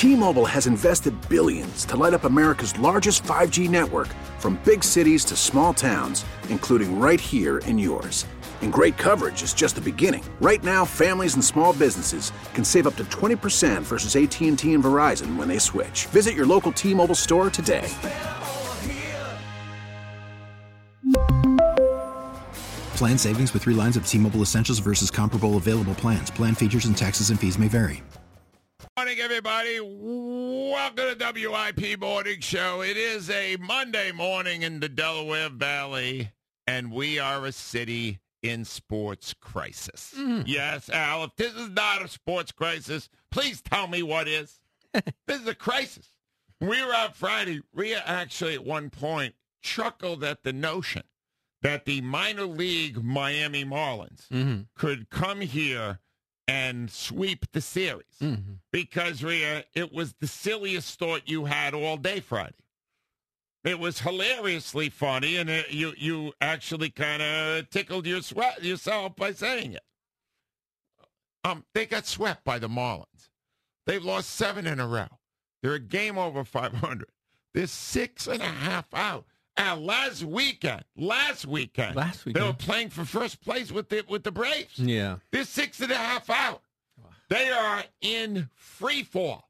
T-Mobile has invested billions to light up America's largest 5G network, from big cities to small towns, including right here in yours. And great coverage is just the beginning. Right now, families and small businesses can save up to 20% versus AT&T and Verizon when they switch. Visit your local T-Mobile store today. Plan savings with 3 lines of T-Mobile Essentials versus comparable available plans. Plan features and taxes and fees may vary. Morning, everybody. Welcome to WIP Morning Show. It is a Monday morning in the Delaware Valley, and we are a city in sports crisis. Yes, Al, if this is not a sports crisis, please tell me what is. This is a crisis. We were out Friday. Rhea actually at one point chuckled at the notion that the minor league Miami Marlins could come here and sweep the series. Because, Rhea, it was the silliest thought you had all day Friday. It was hilariously funny, and you actually kind of tickled yourself by saying it. They got swept by the Marlins. They've lost 7 in a row. They're a game over 500. They're 6.5 out. And last weekend, they were playing for first place with the Braves. Yeah. They're 6.5 out. Wow. They are in free fall.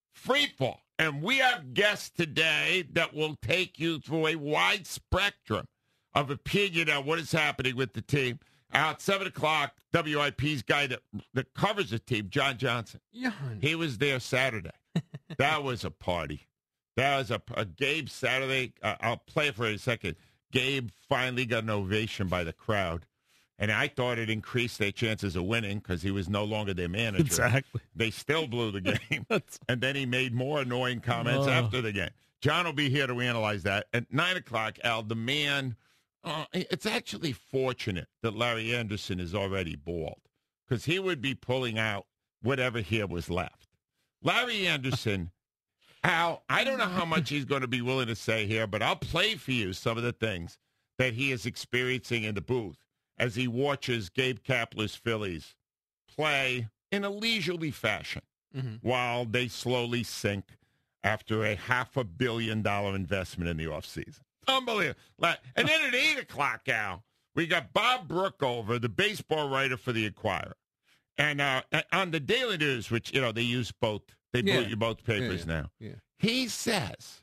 And we have guests today that will take you through a wide spectrum of opinion on what is happening with the team. At 7 o'clock, WIP's guy that covers the team, John Johnson. He was there Saturday. That was a party. That was a Gabe Saturday. I'll play it for a second. Gabe finally got an ovation by the crowd. And I thought it increased their chances of winning because he was no longer their manager. Exactly. They still blew the game. And then he made more annoying comments after the game. John will be here to analyze that. At 9 o'clock, Al, the man, it's actually fortunate that Larry Anderson is already bald because he would be pulling out whatever hair was left. Larry Anderson... Al, I don't know how much he's going to be willing to say here, but I'll play for you some of the things that he is experiencing in the booth as he watches Gabe Kapler's Phillies play in a leisurely fashion while they slowly sink after a $500 million investment in the offseason. Unbelievable. And then at 8 o'clock, Al, we got Bob Brookover, the baseball writer for the Inquirer. And on the Daily News, which, they use both. They put you both papers now. Yeah. He says,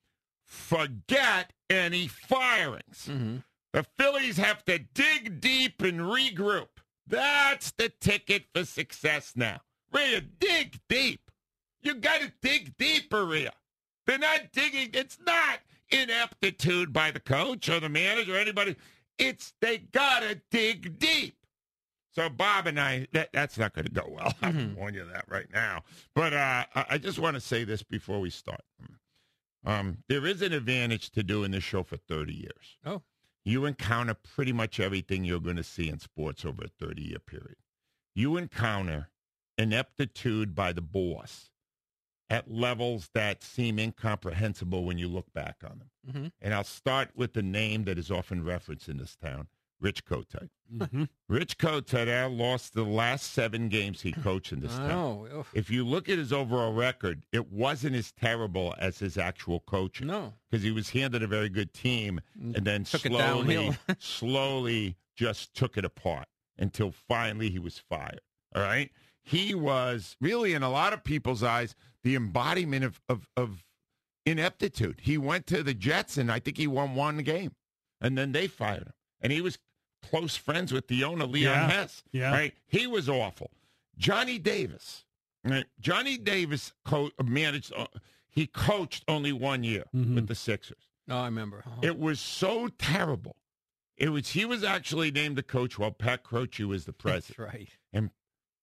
forget any firings. The Phillies have to dig deep and regroup. That's the ticket for success now. Rhea, dig deep. You got to dig deeper, Rhea. They're not digging. It's not ineptitude by the coach or the manager or anybody. They got to dig deep. So Bob and I, that's not going to go well. I can warn you that right now. But I just want to say this before we start. There is an advantage to doing this show for 30 years. Oh. You encounter pretty much everything you're going to see in sports over a 30-year period. You encounter ineptitude by the boss at levels that seem incomprehensible when you look back on them. And I'll start with the name that is often referenced in this town, Rich Kotite. Rich Kotite lost the last 7 games he coached in this town. If you look at his overall record, it wasn't as terrible as his actual coaching. No. Because he was handed a very good team and then slowly just took it apart until finally he was fired. All right? He was really, in a lot of people's eyes, the embodiment of ineptitude. He went to the Jets, and I think he won 1 game. And then they fired him. And he was close friends with the owner, Leon Hess. Yeah. Right? He was awful. Johnny Davis. Right? Johnny Davis managed. He coached only 1 year with the Sixers. Oh, I remember. It was so terrible. He was actually named the coach while Pat Croce was the president. That's right. And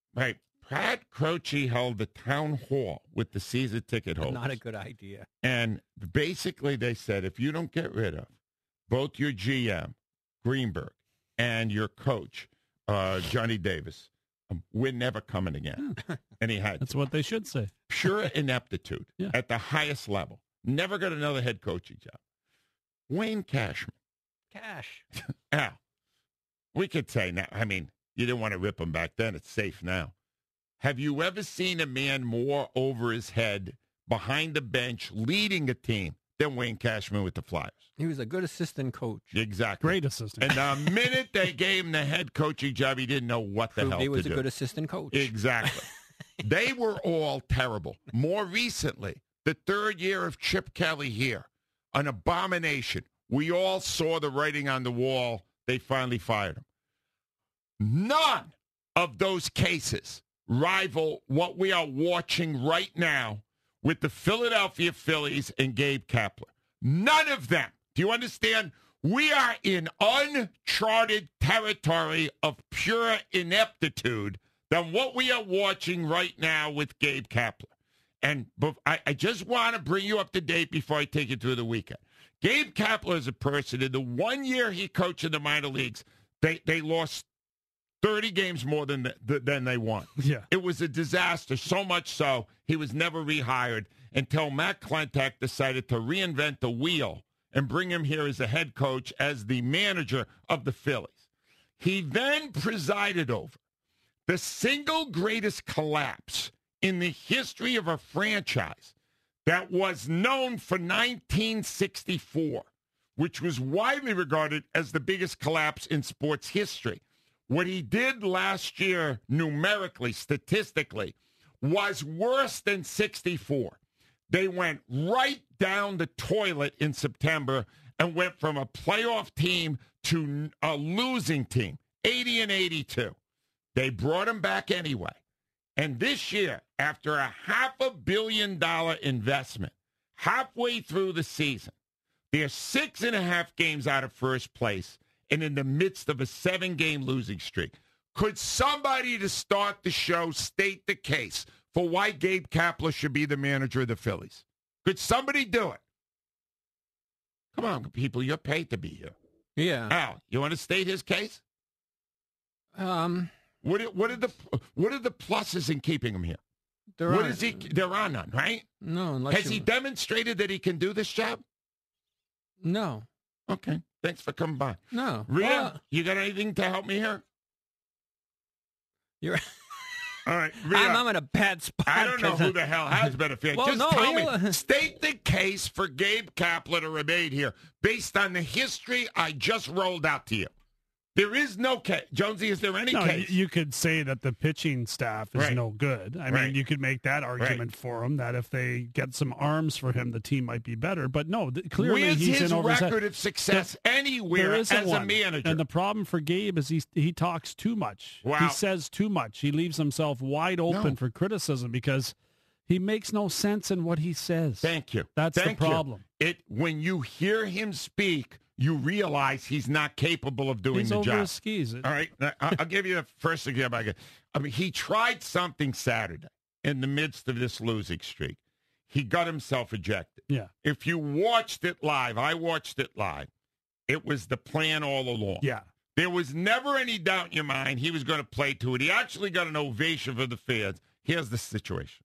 Pat Croce held the town hall with the season ticket holders. Not a good idea. And basically they said, if you don't get rid of both your GM, Greenberg, and your coach, Johnny Davis, we're never coming again. And he had That's what they should say. Pure ineptitude at the highest level. Never got another head coaching job. Wayne Cashman. Al, we could say now, I mean, you didn't want to rip him back then. It's safe now. have you ever seen a man more over his head behind the bench leading a team than Wayne Cashman with the Flyers? He was a good assistant coach. Exactly. Great assistant. And the minute they gave him the head coaching job, he didn't know what the hell to do. He was a good assistant coach. Exactly. They were all terrible. More recently, the third year of Chip Kelly here, an abomination. We all saw the writing on the wall. They finally fired him. None of those cases rival what we are watching right now with the Philadelphia Phillies and Gabe Kapler. None of them. Do you understand? We are in uncharted territory of pure ineptitude than what we are watching right now with Gabe Kapler. And I just want to bring you up to date before I take you through the weekend. Gabe Kapler is a person, in the 1 year he coached in the minor leagues, they lost 30 games more than they won. Yeah. It was a disaster, so much so he was never rehired until Matt Klentak decided to reinvent the wheel and bring him here as a head coach, as the manager of the Phillies. He then presided over the single greatest collapse in the history of a franchise that was known for 1964, which was widely regarded as the biggest collapse in sports history. What he did last year, numerically, statistically, was worse than 64. They went right down the toilet in September and went from a playoff team to a losing team, 80 and 82. They brought him back anyway. And this year, after a $500 million investment, halfway through the season, they're 6.5 games out of first place and in the midst of a 7-game losing streak. Could somebody to start the show state the case for why Gabe Kapler should be the manager of the Phillies? Could somebody do it? Come on, people, you're paid to be here. Yeah. Al, you want to state his case? What are the pluses in keeping him here? There are none, right? No, Has he demonstrated that he can do this job? No. Okay. Thanks for coming by. No. Rhea, you got anything to help me here? You're all right, Rhea, I'm in a bad spot. I don't know who the hell has better feeling. Well, Just no, tell me. State the case for Gabe Kapler to remain here based on the history I just rolled out to you. There is no case. Jonesy, is there any case? You could say that the pitching staff is no good. I mean, you could make that argument for him, that if they get some arms for him, the team might be better. But no, clearly Where's he's his in over his record of success anywhere as a manager? And the problem for Gabe is he talks too much. Wow. He says too much. He leaves himself wide open for criticism because he makes no sense in what he says. Thank you. That's the problem. When you hear him speak, you realize he's not capable of doing the job. He's over his skis. All right, I'll give you the first example I get. I mean, he tried something Saturday in the midst of this losing streak. He got himself ejected. Yeah. If you watched it live, I watched it live, it was the plan all along. Yeah. There was never any doubt in your mind he was going to play to it. He actually got an ovation for the fans. Here's the situation.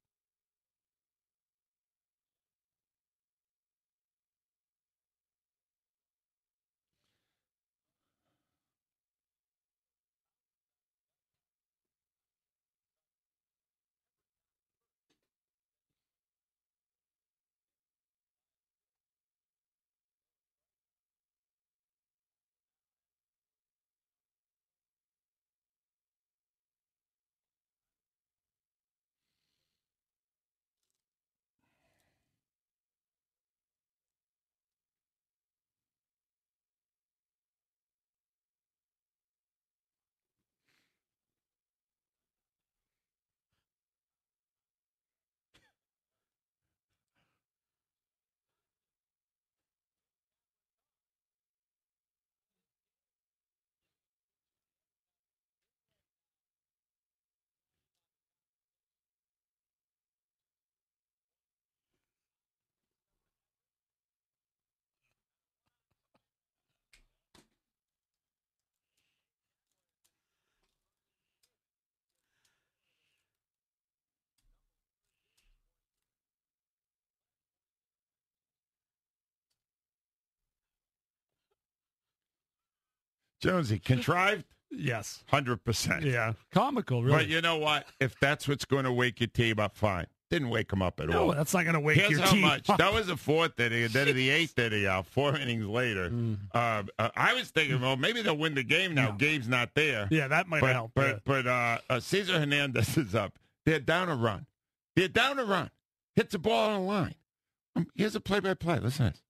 Jonesy, contrived? Yes. 100%. Yeah. Comical, really. But you know what? If that's what's going to wake your team up, fine. Didn't wake them up at all. No, that's not going to wake Here's your how team much. up. That was the fourth inning, and then in the eighth inning, 4 innings later. I was thinking, well, maybe they'll win the game now. Gabe's not there. Yeah, that might help. But Cesar Hernandez is up. They're down a run. Hits the ball on the line. Here's a play-by-play. Listen to this.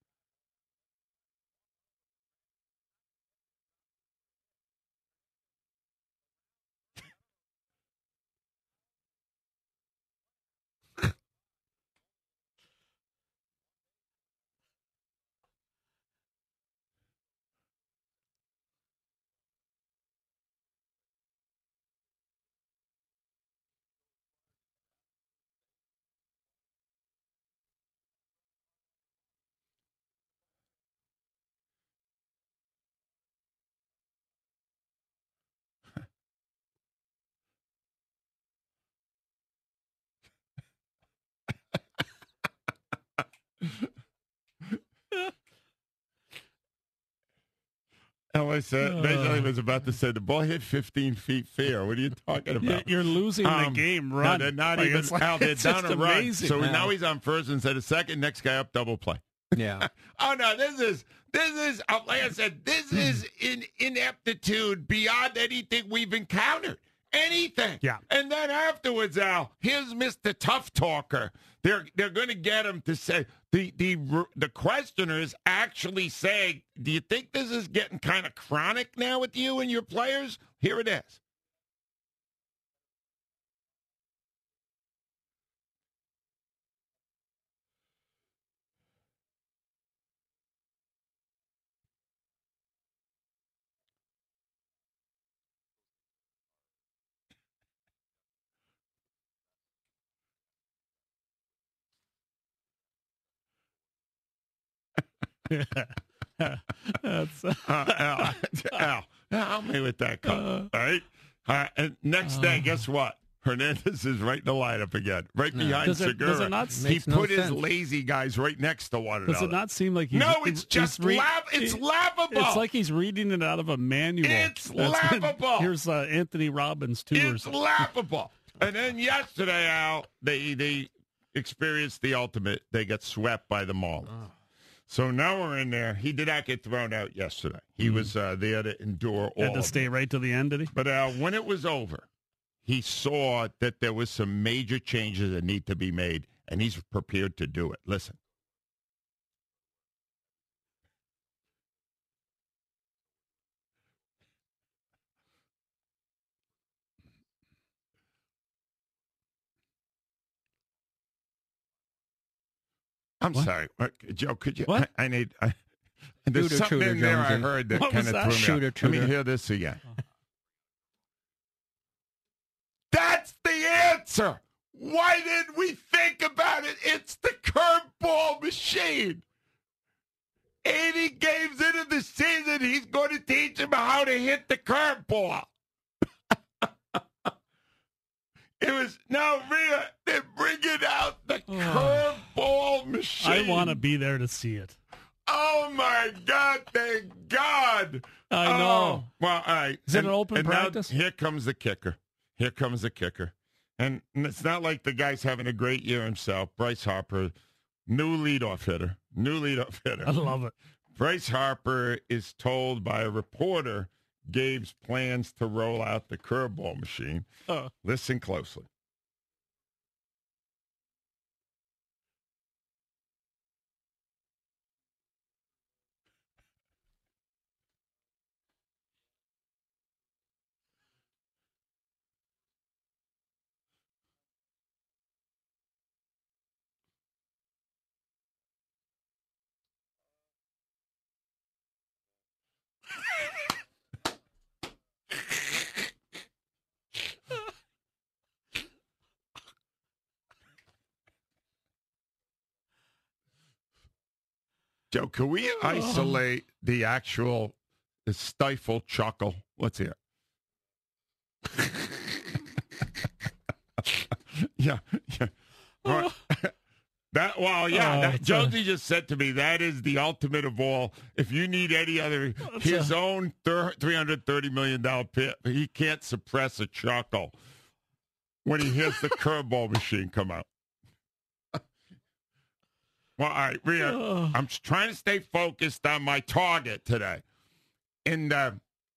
I said, basically was about to say, the ball hit 15 feet fair. What are you talking about? You're losing the game run. No, they're not even out. They're down a run. Amazing. So now he's on first instead of second. Next guy up, double play. Yeah. Oh, no, this is like I said, this is ineptitude beyond anything we've encountered. Anything. Yeah. And then afterwards, Al, here's Mr. Tough Talker. They're going to get him to say, the questioner is actually saying, do you think this is getting kind of chronic now with you and your players? Here it is. Al, help me with that cut, all right? And next day, guess what? Hernandez is right in the lineup again, right behind Segura. Does it not he put his lazy guys right next to one another. Does it not seem like he's... No, it's just it's laughable. It's like he's reading it out of a manual. It's laughable. Here's Anthony Robbins, too. It's laughable. And then yesterday, Al, they experienced the ultimate. They got swept by the Marlins. Oh. So now we're in there. He did not get thrown out yesterday. He was there to endure all. Had to stay right to the end, did he? But when it was over, he saw that there was some major changes that need to be made, and he's prepared to do it. Listen. I'm sorry, Joe. Could you? What? I need. There's something in there I heard that kind of threw me off. Let me hear this again. That's the answer. Why didn't we think about it? It's the curveball machine. 80 games into the season, he's going to teach him how to hit the curveball. It was Rhea. They're bringing out the curveball machine. I want to be there to see it. Oh my God! Thank God. I know. Well, all right. Is it an open practice? Here comes the kicker. And it's not like the guy's having a great year himself. Bryce Harper, new leadoff hitter. I love it. Bryce Harper is told by a reporter Gabe's plans to roll out the curveball machine. Listen closely. Joe, can we isolate the actual stifled chuckle? Let's hear it. Yeah. Right. Jonesy just said to me, that is the ultimate of all. If you need any other, his own $330 million pit, he can't suppress a chuckle when he hears the curveball machine come out. Well, all right, Rhea, I'm trying to stay focused on my target today. In the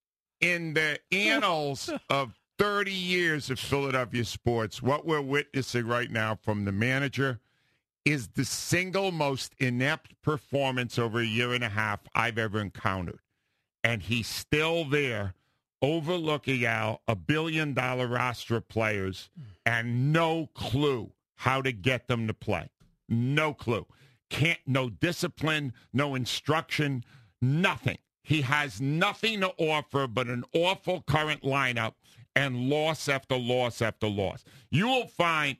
annals of 30 years of Philadelphia sports, what we're witnessing right now from the manager is the single most inept performance over a year and a half I've ever encountered. And he's still there overlooking a $1 billion roster of players and no clue how to get them to play. No clue. No discipline, no instruction, nothing. He has nothing to offer but an awful current lineup and loss after loss after loss. You will find...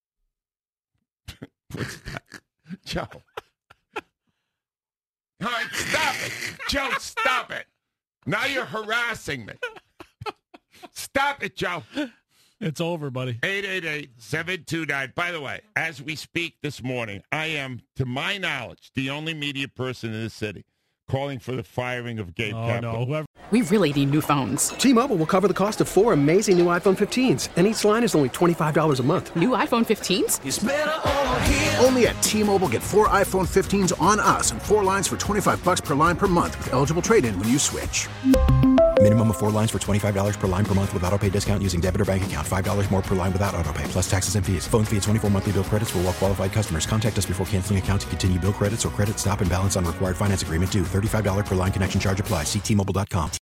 What's that? Joe. All right, stop it. Joe, stop it. Now you're harassing me. Stop it, Joe. It's over, buddy. 888-729. By the way, as we speak this morning, I am, to my knowledge, the only media person in the city calling for the firing of Gabe Kapler. No. We really need new phones. T-Mobile will cover the cost of 4 amazing new iPhone 15s, and each line is only $25 a month. New iPhone 15s? It's better over here. Only at T-Mobile, get 4 iPhone 15s on us and 4 lines for $25 per line per month with eligible trade-in when you switch. Minimum of 4 lines for $25 per line per month with autopay discount using debit or bank account. $5 more per line without autopay, plus taxes and fees. Phone fee at 24 monthly bill credits for well-qualified customers. Contact us before canceling account to continue bill credits or credit stop and balance on required finance agreement due. $35 per line connection charge applies. See T-Mobile.com.